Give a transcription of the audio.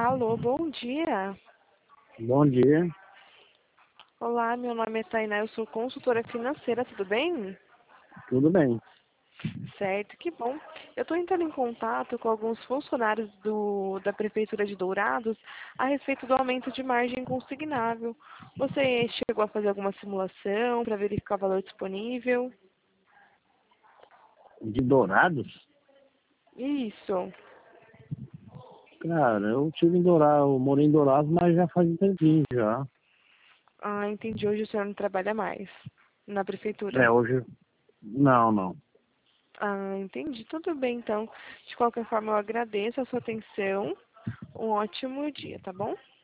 Alô, bom dia. Bom dia, Olá, meu nome é Tainá, eu sou consultora financeira, tudo bem? tudo bem. Certo, que bom. Eu estou entrando em contato com alguns funcionários da Prefeitura de Dourados a respeito do aumento de margem consignável. Você chegou a fazer alguma simulação para verificar o valor disponível? De Dourados? Isso. Cara, eu tive em Dourados, eu morei em Dourados, mas já faz um tempinho já. Ah, entendi. Hoje o senhor não trabalha mais na Prefeitura. Hoje, não. Ah, entendi. Tudo bem, então. De qualquer forma, eu agradeço a sua atenção. Um ótimo dia, tá bom?